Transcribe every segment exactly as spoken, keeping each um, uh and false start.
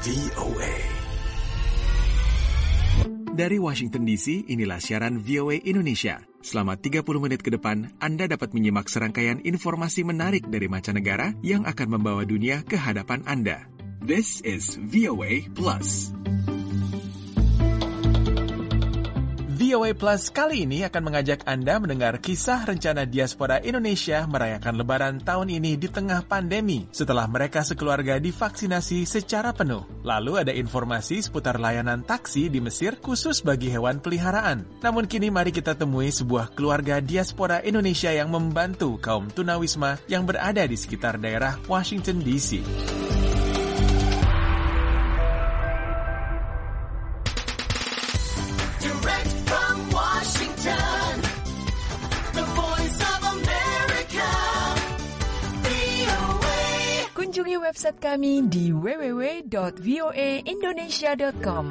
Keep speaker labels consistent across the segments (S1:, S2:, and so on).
S1: V O A. Dari Washington D C, inilah siaran V O A Indonesia. Selama tiga puluh menit ke depan, Anda dapat menyimak serangkaian informasi menarik dari mancanegara yang akan membawa dunia ke hadapan Anda. This is V O A Plus. V O A Plus kali ini akan mengajak Anda mendengar kisah rencana diaspora Indonesia merayakan Lebaran tahun ini di tengah pandemi setelah mereka sekeluarga divaksinasi secara penuh. Lalu ada informasi seputar layanan taksi di Mesir khusus bagi hewan peliharaan. Namun kini mari kita temui sebuah keluarga diaspora Indonesia yang membantu kaum tunawisma yang berada di sekitar daerah Washington D C.
S2: Kunjungi website kami di w w w dot v o a indonesia dot com.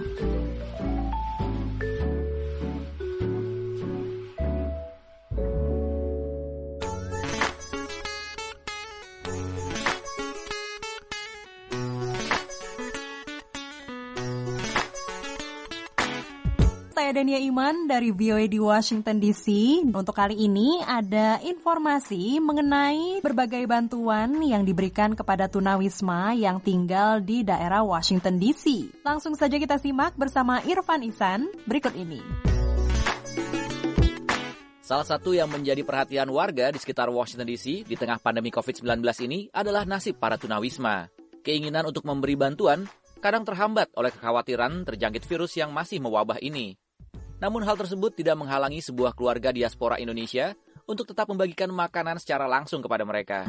S3: Saya Dania Iman dari V O A di Washington D C. Untuk kali ini ada informasi mengenai berbagai bantuan yang diberikan kepada tunawisma yang tinggal di daerah Washington D C. Langsung saja kita simak bersama Irfan Ihsan berikut ini.
S4: Salah satu yang menjadi perhatian warga di sekitar Washington D C di tengah pandemi covid sembilan belas ini adalah nasib para tunawisma. Keinginan untuk memberi bantuan kadang terhambat oleh kekhawatiran terjangkit virus yang masih mewabah ini. Namun hal tersebut tidak menghalangi sebuah keluarga diaspora Indonesia untuk tetap membagikan makanan secara langsung kepada mereka.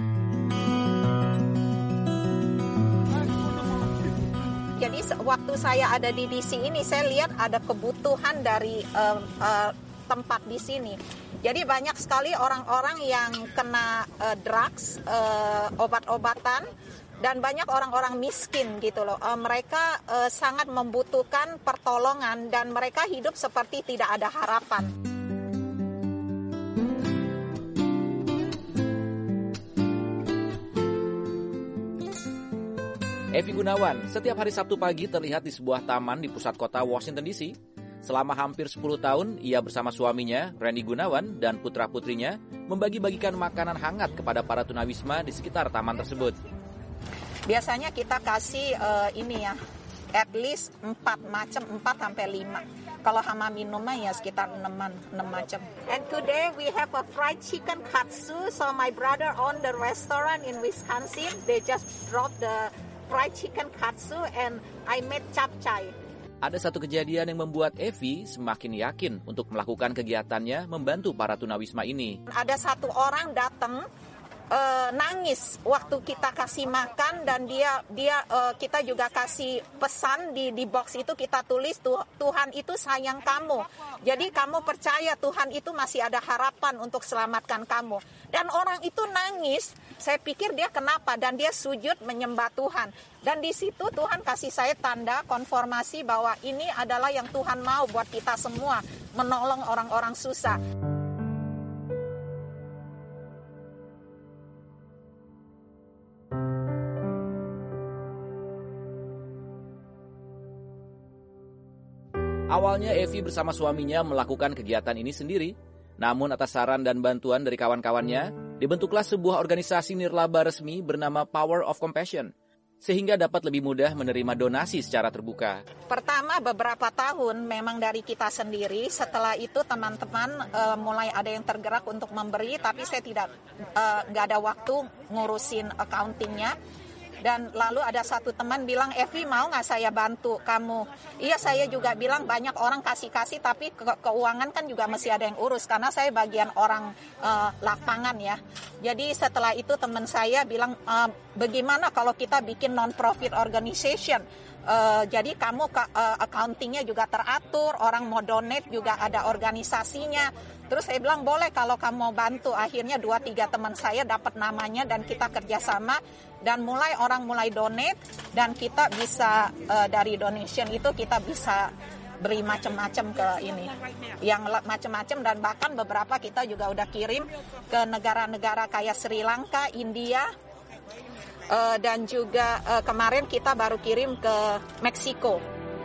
S5: Jadi waktu saya ada di D C ini, saya lihat ada kebutuhan dari uh, uh, tempat di sini. Jadi banyak sekali orang-orang yang kena uh, drugs, uh, obat-obatan, dan banyak orang-orang miskin gitu loh. Uh, mereka uh, sangat membutuhkan pertolongan dan mereka hidup seperti tidak ada harapan.
S4: Evi Gunawan setiap hari Sabtu pagi terlihat di sebuah taman di pusat kota Washington D C. Selama hampir sepuluh tahun, ia bersama suaminya, Randy Gunawan, dan putra-putrinya membagi-bagikan makanan hangat kepada para tunawisma di sekitar taman tersebut.
S5: Biasanya kita kasih uh, ini ya, at least empat macam, empat sampai lima. Kalau sama minumnya ya sekitar enam macam. And today we have a fried chicken katsu. So my brother own the restaurant in Wisconsin. They just brought the fried chicken katsu and I made capcay.
S4: Ada satu kejadian yang membuat Evi semakin yakin untuk melakukan kegiatannya membantu para tunawisma ini.
S5: Ada satu orang datang Uh, nangis waktu kita kasih makan dan dia dia uh, kita juga kasih pesan di di box itu kita tulis Tuhan itu sayang kamu. Jadi kamu percaya Tuhan itu masih ada harapan untuk selamatkan kamu. Dan orang itu nangis. Saya pikir dia kenapa dan dia sujud menyembah Tuhan. Dan di situ Tuhan kasih saya tanda konfirmasi bahwa ini adalah yang Tuhan mau buat kita semua, menolong orang-orang susah.
S4: Awalnya Evi bersama suaminya melakukan kegiatan ini sendiri, namun atas saran dan bantuan dari kawan-kawannya, dibentuklah sebuah organisasi nirlaba resmi bernama Power of Compassion, sehingga dapat lebih mudah menerima donasi secara terbuka.
S5: Pertama beberapa tahun memang dari kita sendiri, setelah itu teman-teman uh, mulai ada yang tergerak untuk memberi, tapi saya tidak nggak uh, ada waktu ngurusin accountingnya. Dan lalu ada satu teman bilang, Evi mau nggak saya bantu kamu? Iya, saya juga bilang banyak orang kasih-kasih, tapi ke- keuangan kan juga masih ada yang urus, karena saya bagian orang uh, lapangan ya. Jadi setelah itu teman saya bilang, uh, bagaimana kalau kita bikin non-profit organization? Uh, jadi kamu uh, accountingnya juga teratur, orang mau donate juga ada organisasinya. Terus saya bilang boleh kalau kamu mau bantu. Akhirnya dua tiga teman saya dapat namanya dan kita kerjasama dan mulai orang mulai donate dan kita bisa uh, dari donation itu kita bisa beri macam-macam ke ini, yang macam-macam dan bahkan beberapa kita juga udah kirim ke negara-negara kayak Sri Lanka, India, uh, dan juga uh, kemarin kita baru kirim ke Meksiko.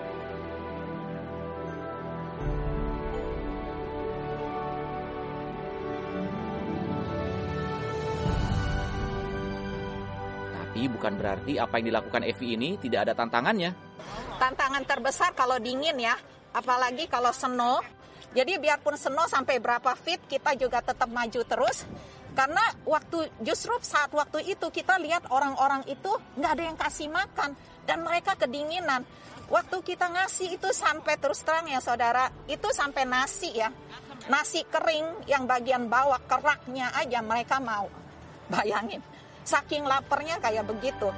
S4: Tapi bukan berarti apa yang dilakukan Evi ini tidak ada tantangannya.
S5: Tantangan terbesar kalau dingin ya, apalagi kalau snow. Jadi biarpun snow sampai berapa feet, kita juga tetap maju terus. Karena waktu justru saat waktu itu kita lihat orang-orang itu nggak ada yang kasih makan. Dan mereka kedinginan. Waktu kita ngasih itu sampai terus terang ya saudara, itu sampai nasi ya. Nasi kering yang bagian bawah, keraknya aja mereka mau. Bayangin, saking laparnya kayak begitu.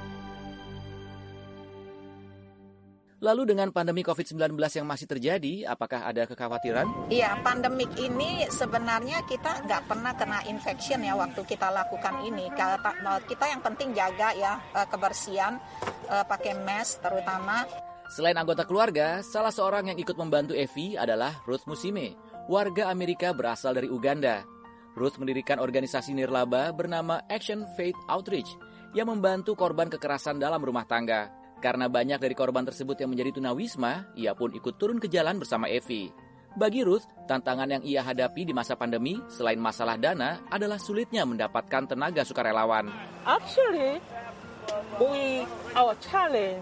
S4: Lalu dengan pandemi covid sembilan belas yang masih terjadi, apakah ada kekhawatiran?
S5: Iya, pandemik ini sebenarnya kita nggak pernah kena infection ya waktu kita lakukan ini. Kita yang penting jaga ya kebersihan, pakai mask terutama.
S4: Selain anggota keluarga, salah seorang yang ikut membantu Evi adalah Ruth Musime, warga Amerika berasal dari Uganda. Ruth mendirikan organisasi nirlaba bernama Action Faith Outreach yang membantu korban kekerasan dalam rumah tangga. Karena banyak dari korban tersebut yang menjadi tunawisma, ia pun ikut turun ke jalan bersama Evi. Bagi Ruth, tantangan yang ia hadapi di masa pandemi, selain masalah dana, adalah sulitnya mendapatkan tenaga sukarelawan.
S6: Actually, we, our challenge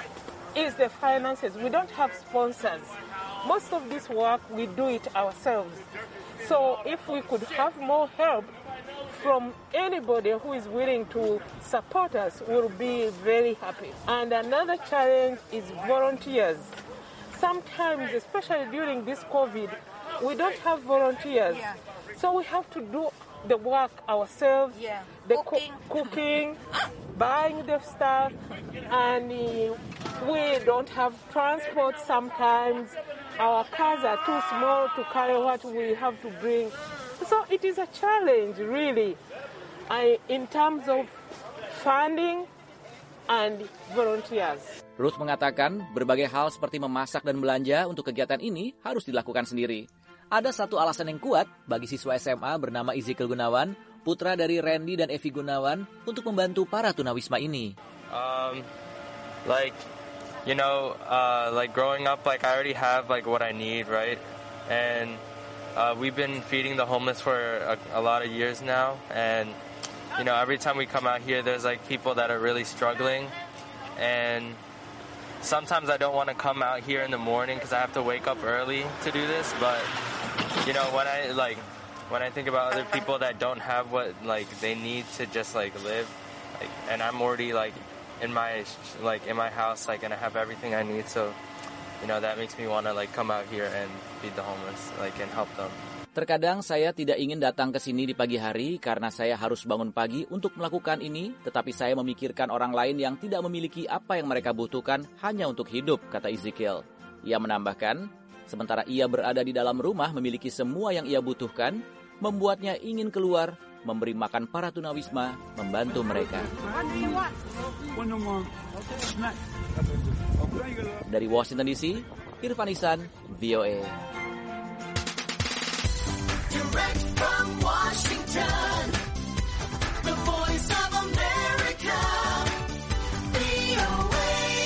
S6: is the finances. We don't have sponsors. Most of this work, we do it ourselves. So if we could have more help from anybody who is willing to support us, we'll be very happy. And another challenge is volunteers. Sometimes, especially during this COVID, we don't have volunteers. Yeah. So we have to do the work ourselves, yeah. the cooking, co- cooking buying the stuff, and uh, we don't have transport sometimes. Our cars are too small to carry what we have to bring. So it is a challenge, really, I, in terms of funding and volunteers.
S4: Ruth mengatakan berbagai hal seperti memasak dan belanja untuk kegiatan ini harus dilakukan sendiri. Ada satu alasan yang kuat bagi siswa S M A bernama Ezekiel Gunawan, putra dari Randy dan Evi Gunawan, untuk membantu para tunawisma ini.
S7: Um, like, you know, uh, like growing up, like I already have like what I need, right? And Uh, we've been feeding the homeless for a, a lot of years now, and you know, every time we come out here, there's like people that are really struggling, and sometimes I don't want to come out here in the morning because I have to wake up early to do this. But you know, when I like when I think about other people that don't have what like they need to just like live, like, and I'm already like in my like in my house, like, and I have everything I need, so. You know, that makes me want to like come out here and feed the homeless, like, and help them.
S4: Terkadang saya tidak ingin datang ke sini di pagi hari karena saya harus bangun pagi untuk melakukan ini, tetapi saya memikirkan orang lain yang tidak memiliki apa yang mereka butuhkan hanya untuk hidup, kata Ezekiel. Ia menambahkan, sementara ia berada di dalam rumah memiliki semua yang ia butuhkan, membuatnya ingin keluar, memberi makan para tunawisma, membantu mereka. Dari Washington D C, Irfan Ihsan, V O A. Direct from Washington, the voice of America, V O A.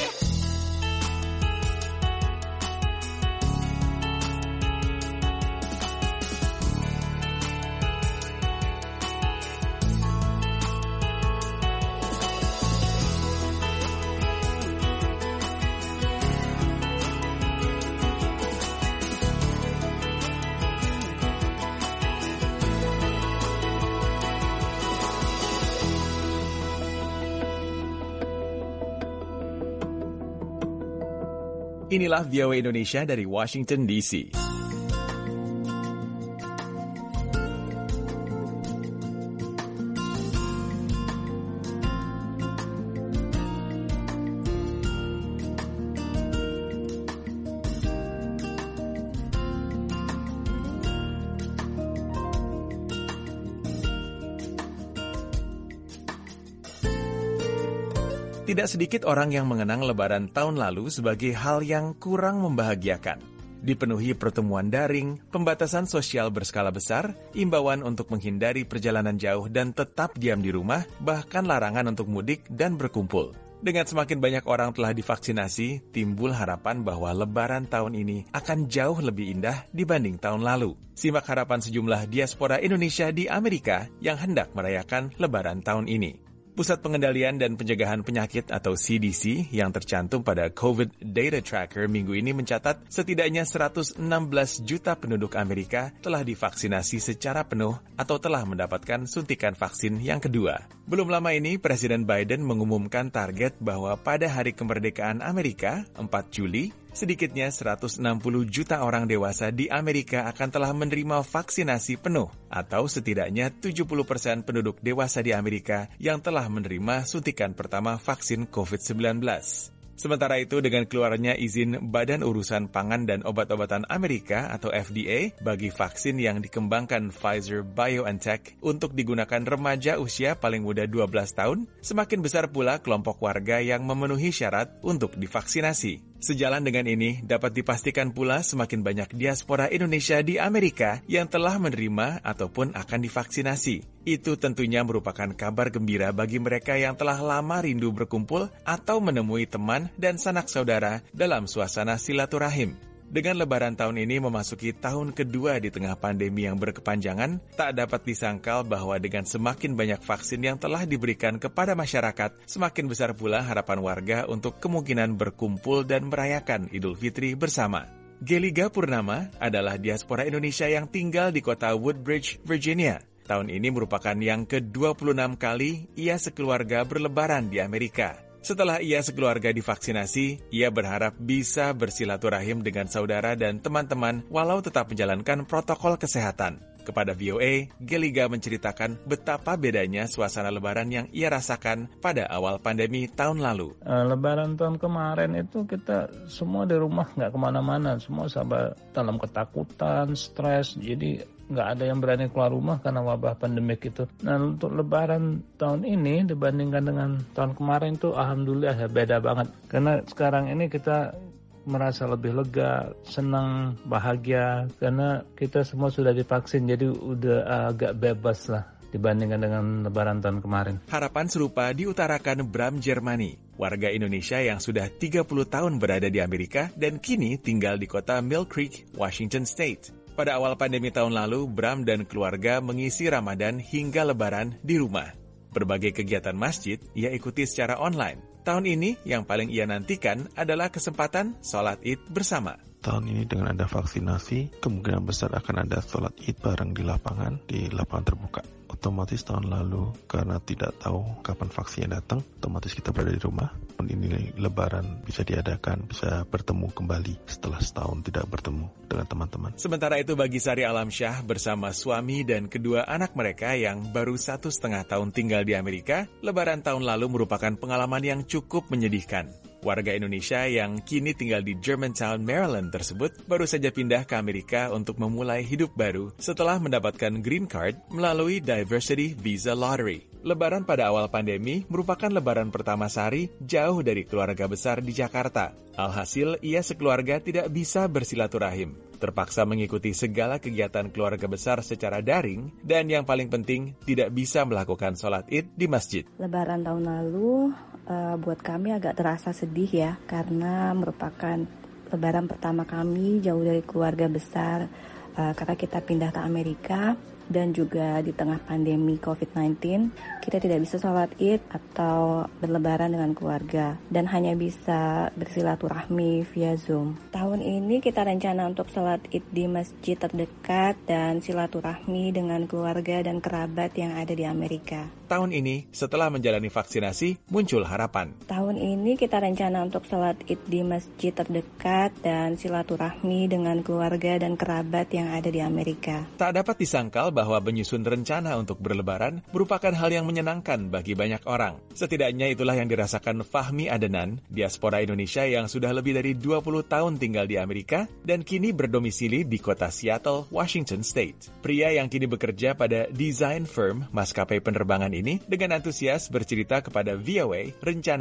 S1: Inilah V O A Indonesia dari Washington D C. Tidak sedikit orang yang mengenang Lebaran tahun lalu sebagai hal yang kurang membahagiakan. Dipenuhi pertemuan daring, pembatasan sosial berskala besar, imbauan untuk menghindari perjalanan jauh dan tetap diam di rumah, bahkan larangan untuk mudik dan berkumpul. Dengan semakin banyak orang telah divaksinasi, timbul harapan bahwa Lebaran tahun ini akan jauh lebih indah dibanding tahun lalu. Simak harapan sejumlah diaspora Indonesia di Amerika yang hendak merayakan Lebaran tahun ini. Pusat Pengendalian dan Pencegahan Penyakit atau C D C yang tercantum pada COVID Data Tracker minggu ini mencatat setidaknya seratus enam belas juta penduduk Amerika telah divaksinasi secara penuh atau telah mendapatkan suntikan vaksin yang kedua. Belum lama ini, Presiden Biden mengumumkan target bahwa pada hari kemerdekaan Amerika, empat Juli, sedikitnya seratus enam puluh juta orang dewasa di Amerika akan telah menerima vaksinasi penuh, atau setidaknya tujuh puluh persen penduduk dewasa di Amerika yang telah menerima suntikan pertama vaksin covid sembilan belas. Sementara itu, dengan keluarnya izin Badan Urusan Pangan dan Obat-obatan Amerika atau F D A bagi vaksin yang dikembangkan Pfizer-BioNTech untuk digunakan remaja usia paling muda dua belas tahun, semakin besar pula kelompok warga yang memenuhi syarat untuk divaksinasi. Sejalan dengan ini, dapat dipastikan pula semakin banyak diaspora Indonesia di Amerika yang telah menerima ataupun akan divaksinasi. Itu tentunya merupakan kabar gembira bagi mereka yang telah lama rindu berkumpul atau menemui teman dan sanak saudara dalam suasana silaturahim. Dengan Lebaran tahun ini memasuki tahun kedua di tengah pandemi yang berkepanjangan, tak dapat disangkal bahwa dengan semakin banyak vaksin yang telah diberikan kepada masyarakat, semakin besar pula harapan warga untuk kemungkinan berkumpul dan merayakan Idul Fitri bersama. Geliga Purnama adalah diaspora Indonesia yang tinggal di kota Woodbridge, Virginia. Tahun ini merupakan yang ke dua puluh enam kali ia sekeluarga berlebaran di Amerika. Setelah ia sekeluarga divaksinasi, ia berharap bisa bersilaturahim dengan saudara dan teman-teman walau tetap menjalankan protokol kesehatan. Kepada V O A, Geliga menceritakan betapa bedanya suasana lebaran yang ia rasakan pada awal pandemi tahun lalu.
S8: Uh, lebaran tahun kemarin itu kita semua di rumah, nggak kemana-mana. Semua sahabat dalam ketakutan, stres, jadi nggak ada yang berani keluar rumah karena wabah pandemik itu. Nah, untuk lebaran tahun ini dibandingkan dengan tahun kemarin tuh alhamdulillah ya beda banget. Karena sekarang ini kita merasa lebih lega, senang, bahagia karena kita semua sudah divaksin, jadi udah agak bebas lah dibandingkan dengan lebaran tahun kemarin.
S1: Harapan serupa diutarakan Bram Germani, warga Indonesia yang sudah tiga puluh tahun berada di Amerika dan kini tinggal di kota Mill Creek, Washington State. Pada awal pandemi tahun lalu, Bram dan keluarga mengisi Ramadan hingga Lebaran di rumah. Berbagai kegiatan masjid ia ikuti secara online. Tahun ini yang paling ia nantikan adalah kesempatan sholat Id bersama.
S9: Tahun ini dengan ada vaksinasi, kemungkinan besar akan ada sholat Id bareng di lapangan, di lapangan terbuka. Otomatis tahun lalu karena tidak tahu kapan vaksinnya datang, otomatis kita berada di rumah. Ini Lebaran bisa diadakan, bisa bertemu kembali setelah setahun tidak bertemu dengan teman-teman.
S1: Sementara itu bagi Sari Alamsyah bersama suami dan kedua anak mereka yang baru satu setengah tahun tinggal di Amerika, Lebaran tahun lalu merupakan pengalaman yang cukup menyedihkan. Warga Indonesia yang kini tinggal di Germantown, Maryland tersebut baru saja pindah ke Amerika untuk memulai hidup baru setelah mendapatkan green card melalui Diversity Visa Lottery. Lebaran pada awal pandemi merupakan lebaran pertama Sari jauh dari keluarga besar di Jakarta. Alhasil, ia sekeluarga tidak bisa bersilaturahim. Terpaksa mengikuti segala kegiatan keluarga besar secara daring dan yang paling penting, tidak bisa melakukan sholat Id di masjid.
S10: Lebaran tahun lalu uh, buat kami agak terasa sedih ya, karena merupakan lebaran pertama kami jauh dari keluarga besar uh, karena kita pindah ke Amerika. Dan juga di tengah pandemi covid sembilan belas, kita tidak bisa sholat Id atau berlebaran dengan keluarga dan hanya bisa bersilaturahmi via Zoom. Tahun ini kita rencana untuk sholat Id di masjid terdekat dan silaturahmi dengan keluarga dan kerabat yang ada di Amerika.
S1: Tahun ini, setelah menjalani vaksinasi, muncul harapan.
S10: Tahun ini kita rencana untuk sholat Id di masjid terdekat dan silaturahmi dengan keluarga dan kerabat yang ada di Amerika.
S1: Tak dapat disangkal bahwa menyusun rencana untuk berlebaran merupakan hal yang menyenangkan bagi banyak orang. Setidaknya itulah yang dirasakan Fahmi Adenan, diaspora Indonesia yang sudah lebih dari dua puluh tahun tinggal di Amerika dan kini berdomisili di kota Seattle, Washington State. Pria yang kini bekerja pada design firm maskapai penerbangan ini dengan antusias bercerita kepada V O A rencananya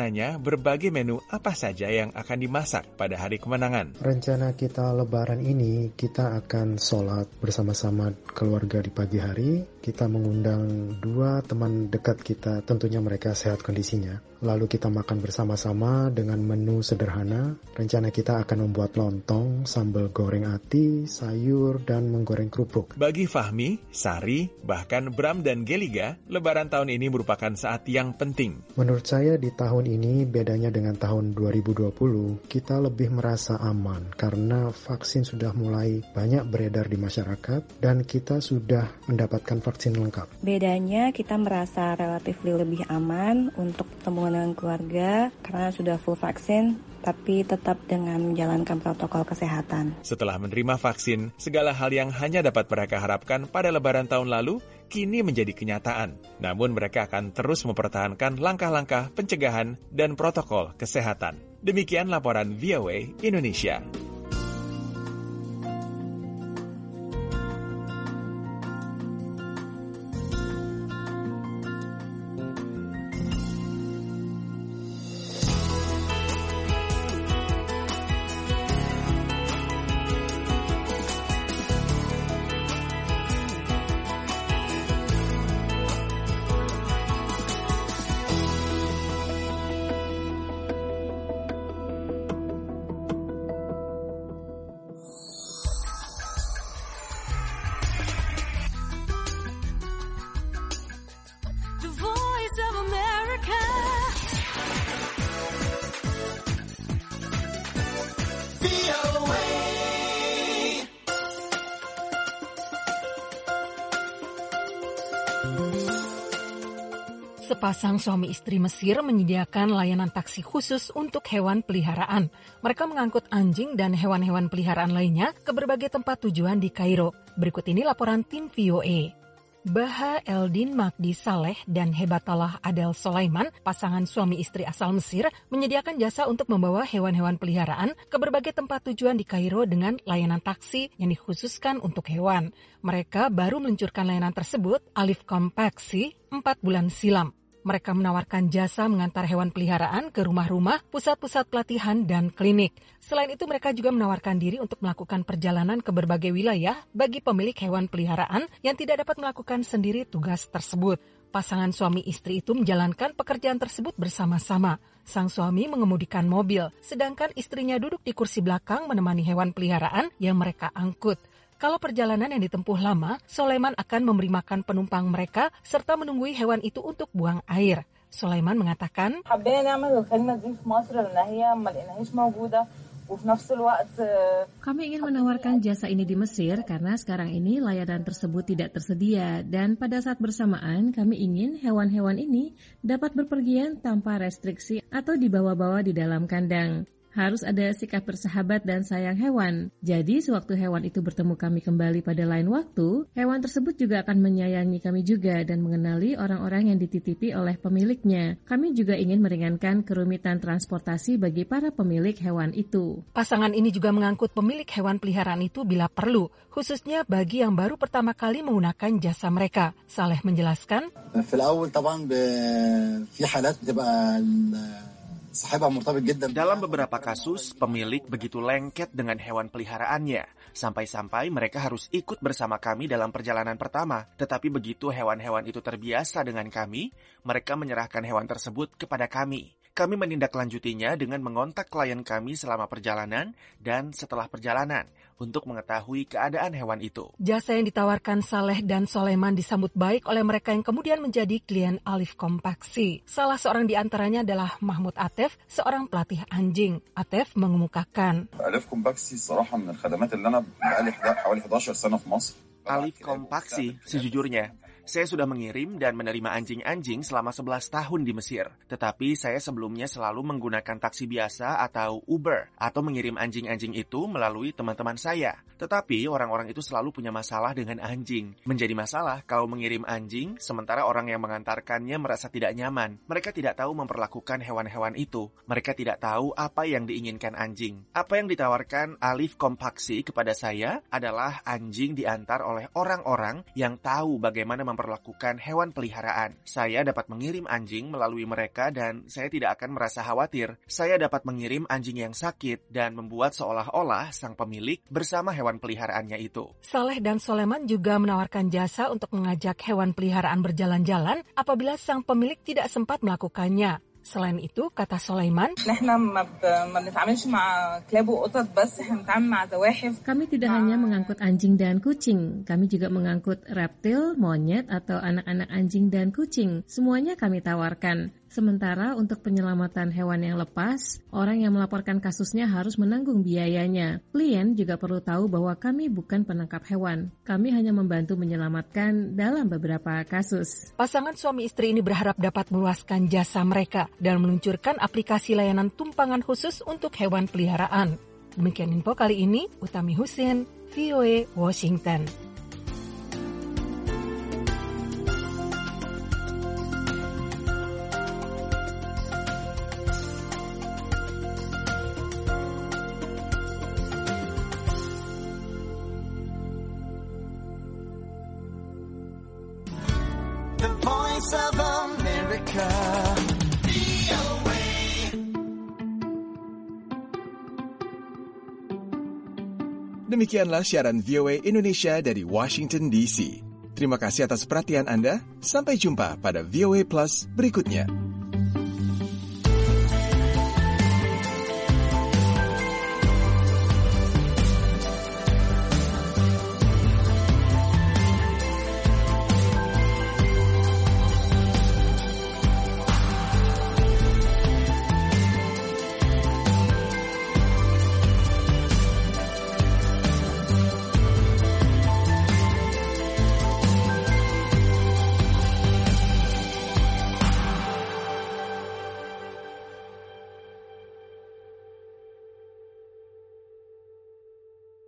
S1: berbagai menu apa saja yang akan dimasak pada hari kemenangan.
S11: Rencana kita lebaran ini, kita akan sholat bersama-sama keluarga di pagi hari. Kita mengundang dua teman dekat kita, tentunya mereka sehat kondisinya. Lalu kita makan bersama-sama dengan menu sederhana. Rencana kita akan membuat lontong, sambal goreng ati, sayur, dan menggoreng kerupuk.
S1: Bagi Fahmi, Sari, bahkan Bram dan Geliga, lebaran tahun ini merupakan saat yang penting.
S11: Menurut saya di tahun ini bedanya dengan tahun dua ribu dua puluh, kita lebih merasa aman karena vaksin sudah mulai banyak beredar di masyarakat dan kita sudah mendapatkan vaksin lengkap.
S10: Bedanya kita merasa relatif lebih aman untuk ketemu dengan keluarga karena sudah full vaksin, tapi tetap dengan menjalankan protokol kesehatan.
S1: Setelah menerima vaksin, segala hal yang hanya dapat mereka harapkan pada lebaran tahun lalu, kini menjadi kenyataan. Namun mereka akan terus mempertahankan langkah-langkah pencegahan dan protokol kesehatan. Demikian laporan V O A Indonesia.
S12: Sepasang suami istri Mesir menyediakan layanan taksi khusus untuk hewan peliharaan. Mereka mengangkut anjing dan hewan-hewan peliharaan lainnya ke berbagai tempat tujuan di Kairo. Berikut ini laporan tim V O A. Baha Eldin Magdi Saleh dan Hebatallah Adel Sulaiman, pasangan suami istri asal Mesir, menyediakan jasa untuk membawa hewan-hewan peliharaan ke berbagai tempat tujuan di Kairo dengan layanan taksi yang dikhususkan untuk hewan. Mereka baru meluncurkan layanan tersebut, Alif Kompaksi, empat bulan silam. Mereka menawarkan jasa mengantar hewan peliharaan ke rumah-rumah, pusat-pusat pelatihan, dan klinik. Selain itu, mereka juga menawarkan diri untuk melakukan perjalanan ke berbagai wilayah bagi pemilik hewan peliharaan yang tidak dapat melakukan sendiri tugas tersebut. Pasangan suami istri itu menjalankan pekerjaan tersebut bersama-sama. Sang suami mengemudikan mobil, sedangkan istrinya duduk di kursi belakang menemani hewan peliharaan yang mereka angkut. Kalau perjalanan yang ditempuh lama, Sulaiman akan memberi makan penumpang mereka serta menunggui hewan itu untuk buang air. Sulaiman mengatakan,
S13: kami ingin menawarkan jasa ini di Mesir karena sekarang ini layanan tersebut tidak tersedia dan pada saat bersamaan kami ingin hewan-hewan ini dapat berpergian tanpa restriksi atau dibawa-bawa di dalam kandang. Harus ada sikap bersahabat dan sayang hewan. Jadi sewaktu hewan itu bertemu kami kembali pada lain waktu, hewan tersebut juga akan menyayangi kami juga dan mengenali orang-orang yang dititipi oleh pemiliknya. Kami juga ingin meringankan kerumitan transportasi bagi para pemilik hewan itu.
S12: Pasangan ini juga mengangkut pemilik hewan peliharaan itu bila perlu, khususnya bagi yang baru pertama kali menggunakan jasa mereka. Saleh menjelaskan,
S14: dalam beberapa kasus, pemilik begitu lengket dengan hewan peliharaannya, sampai-sampai mereka harus ikut bersama kami dalam perjalanan pertama. Tetapi begitu hewan-hewan itu terbiasa dengan kami, mereka menyerahkan hewan tersebut kepada kami. Kami menindaklanjutinya dengan mengontak klien kami selama perjalanan dan setelah perjalanan untuk mengetahui keadaan hewan itu.
S12: Jasa yang ditawarkan Saleh dan Sulaiman disambut baik oleh mereka yang kemudian menjadi klien Alif Kompaksi. Salah seorang di antaranya adalah Mahmud Atef, seorang pelatih anjing. Atef mengemukakan,
S15: Alif Kompaksi صراحة من الخدمات اللي أنا بقالي حوالي حداشر سنة في مصر.
S14: Alif Kompaksi, sejujurnya, saya sudah mengirim dan menerima anjing-anjing selama sebelas tahun di Mesir. Tetapi saya sebelumnya selalu menggunakan taksi biasa atau Uber atau mengirim anjing-anjing itu melalui teman-teman saya. Tetapi orang-orang itu selalu punya masalah dengan anjing. Menjadi masalah kalau mengirim anjing sementara orang yang mengantarkannya merasa tidak nyaman. Mereka tidak tahu memperlakukan hewan-hewan itu. Mereka tidak tahu apa yang diinginkan anjing. Apa yang ditawarkan Alif Kompaksi kepada saya adalah anjing diantar oleh orang-orang yang tahu bagaimana memperlakukan memperlakukan hewan peliharaan. Saya dapat mengirim anjing melalui mereka dan saya tidak akan merasa khawatir. Saya dapat mengirim anjing yang sakit dan membuat seolah-olah sang pemilik bersama hewan peliharaannya itu.
S12: Saleh dan Soleman juga menawarkan jasa untuk mengajak hewan peliharaan berjalan-jalan apabila sang pemilik tidak sempat melakukannya. Selain itu, kata Sulaiman,
S13: kami tidak hanya mengangkut anjing dan kucing, kami juga mengangkut reptil, monyet, atau anak-anak anjing dan kucing. Semuanya kami tawarkan. Sementara untuk penyelamatan hewan yang lepas, orang yang melaporkan kasusnya harus menanggung biayanya. Klien juga perlu tahu bahwa kami bukan penangkap hewan. Kami hanya membantu menyelamatkan dalam beberapa kasus.
S12: Pasangan suami istri ini berharap dapat meluaskan jasa mereka dan meluncurkan aplikasi layanan tumpangan khusus untuk hewan peliharaan. Demikian info kali ini, Utami Husin, V O A Washington.
S16: The Voice of America.
S1: Demikianlah siaran V O A Indonesia dari Washington D C. Terima kasih atas perhatian Anda. Sampai jumpa pada V O A Plus berikutnya.